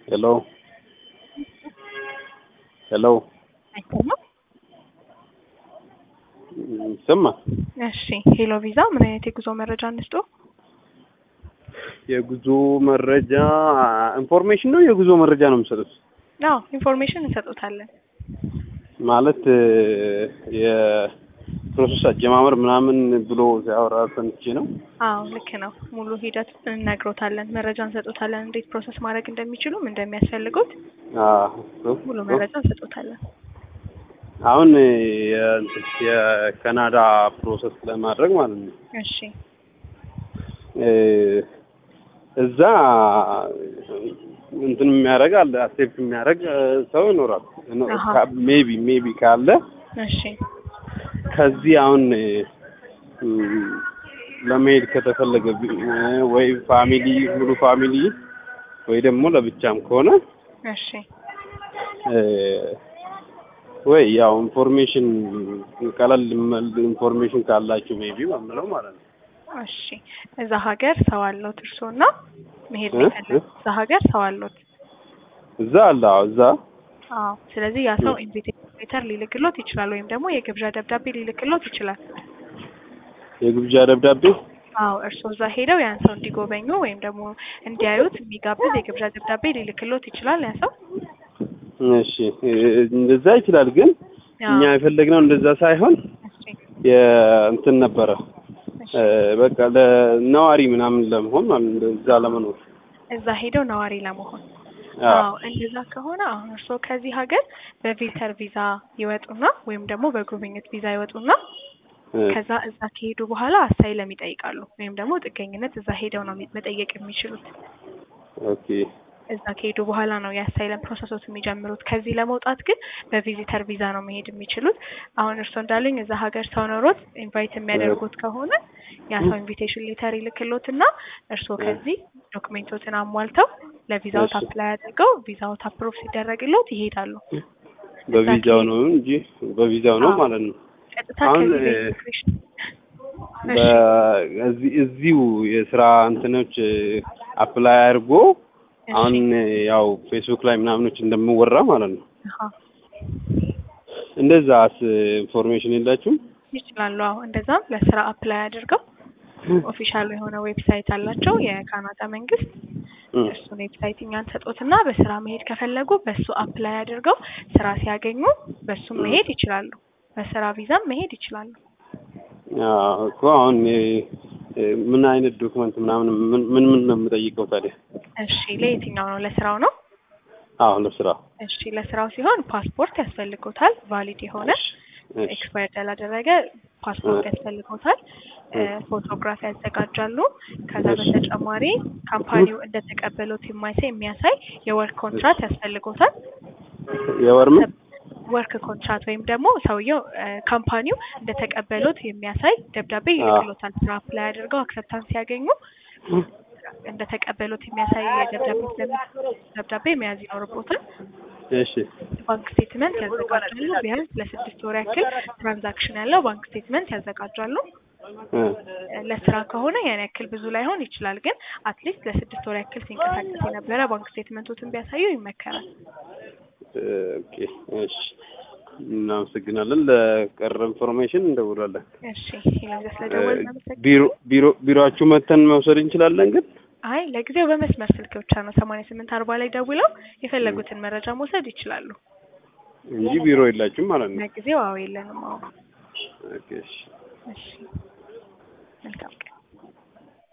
Hello. Hello. አይሰማም? ይሰማል? እሺ ሄሎ ቪዛ ምን አይነት የጉዞ መረጃ እንስጦ? የጉዞ መረጃ ኢንፎርሜሽን ነው የጉዞ መረጃ ነው የምሰጡት? አዎ ኢንፎርሜሽን እንሰጡታለን። ማለት የፕሮሰስ አጀማመር ምናምን ብሎ ሲያወራ ሰምቼ ነው። አዎ ልክ ነው። ሙሉ ሂደት እንነግሮታለን፣ መረጃ እንሰጡታለን፣ እንዴት ፕሮሰስ ማድረግ እንደሚችሉም እንደሚያስፈልጉት ሙሉ መረጃ እንሰጡታለን። አሁን የካናዳ ፕሮሰስ ለማድረግ ማለት ነው። እሺ እዛ እንትን የሚያደርግ አለ አክሴፕት የሚያደርግ ሰው ይኖራል። ሜቢ ካለ እሺ ከዚህ አሁን ለመሄድ ከተፈለገ ወይ ፋሚሊ ሙሉ ፋሚሊ ወይ ደግሞ ለብቻም ከሆነ እሺ ወይ ያው ኢንፎርሜሽን ቀለል ኢንፎርሜሽን ካላችሁ ሜቢ ማለት ነው። እሺ እዛ ሀገር ሰው አለው እርሶና መሄድ ይፈልጋል? እዛ ሀገር ሰው አለው? እዛ አለ። እዛ አዎ። ስለዚህ ያ ሰው ኢንቪቴሽን ሌተር ሊልክሎት ይችላል ወይም ደግሞ የግብዣ ደብዳቤ ሊልክሎት ይችላል። የግብዣ ደብዳቤ? አዎ እርሶ እዛ ሄደው ያን ሰው እንዲጎበኙ ወይም ደግሞ እንዲያዩት የሚጋብዝ የግብዣ ደብዳቤ ሊልክሎት ይችላል ያ ሰው። እሺ እንደዛ ይችላል። ግን እኛ የፈለግነው እንደዛ ሳይሆን የእንትን ነበረ በቃ ለነዋሪ ምናምን ለመሆን ማለት እዛ ለመኖር እዛ ሄደው ነዋሪ ለመሆን። አዎ እንደዛ ከሆነ አሁን እርሶ ከዚህ ሀገር በቪዚተር ቪዛ ይወጡና ወይም ደግሞ በጉብኝት ቪዛ ይወጡና ከዛ እዛ ከሄዱ በኋላ አሳይለም ይጠይቃሉ ወይም ደግሞ ጥገኝነት እዛ ሄደው ነው መጠየቅ የሚችሉት። ኦኬ እዛ ከሄዱ በኋላ ነው የአሳይለም ፕሮሰሶች የሚጀምሩት። ከዚህ ለመውጣት ግን በቪዚተር ቪዛ ነው መሄድ የሚችሉት። አሁን እርሶ እንዳሉኝ እዛ ሀገር ሰው ኖሮት ኢንቫይት የሚያደርጉት ከሆነ ያ ሰው ኢንቪቴሽን ሌተር ይልክሎትና እርሶ ከዚህ ዶክሜንቶችን አሟልተው ለቪዛው አፕላይ አድርገው ቪዛው አፕሩቭ ሲደረግሎት ይሄዳሉ። በቪዛው ነው እንጂ በቪዛው ነው ማለት ነው። አሁን እዚሁ የስራ እንትኖች አፕላይ አድርጎ አሁን ያው ፌስቡክ ላይ ምናምኖች እንደምወራ ማለት ነው። እንደዛስ ኢንፎርሜሽን የላችሁም? ይችላሉ። አዎ እንደዛም ለስራ አፕላይ አድርገው ኦፊሻል የሆነ ዌብሳይት አላቸው የካናዳ መንግስት። እሱን ዌብሳይት እኛን ሰጦትና በስራ መሄድ ከፈለጉ በሱ አፕላይ አድርገው ስራ ሲያገኙ በሱ መሄድ ይችላሉ። በስራ ቪዛም መሄድ ይችላሉ። እኮ አሁን ምን አይነት ዶክመንት ምናምን ምን ነው የምጠይቀው ታዲያ? እሺ ለየትኛው ነው? ለስራው ነው? አዎ ለስራው። እሺ ለስራው ሲሆን ፓስፖርት ያስፈልጎታል። ቫሊድ የሆነ ኤክስፓየርድ ያላደረገ ፓስፖርት ያስፈልጎታል። ፎቶግራፍ ያዘጋጃሉ። ከዛ በተጨማሪ ካምፓኒው እንደተቀበሉት የሚያሳይ የወርክ ኮንትራክት ያስፈልጎታል። ወርክ ኮንትራክት ወይም ደግሞ ሰውየው ካምፓኒው እንደተቀበሉት የሚያሳይ ደብዳቤ ይልክሎታል። ስራ አፕላይ አድርገው አክሰፕታንስ ሲያገኙ እንደተቀበሉት የሚያሳይ ደብዳቤ መያዝ ይኖርቦታል። እሺ ባንክ ስቴትመንት ያዘጋጃሉ። ቢያንስ ለ6 ወር ያክል ትራንዛክሽን ያለው ባንክ ስቴትመንት ያዘጋጃሉ። ለስራ ከሆነ ያን ያክል ብዙ ላይሆን ይችላል፣ ግን አትሊስት ለ6 ወር ያክል ሲንቀሳቀስ የነበረ ባንክ ስቴትመንቶችን ቢያሳዩ ይመከራል። ኦኬ እሺ እናመሰግናለን። ለቀረ ኢንፎርሜሽን እንደውላለን። እሺ ይላል ስለደወልን ቢሮአችሁ መተን መውሰድ እንችላለን? ግን አይ ለጊዜው በመስመር ስልክ ብቻ ነው 8840 ላይ ደውለው የፈለጉትን መረጃ መውሰድ ይችላሉ እንጂ ቢሮ የላችሁም ማለት ነው? ለጊዜው አዎ የለንም። አዎ ኦኬ እሺ መልካም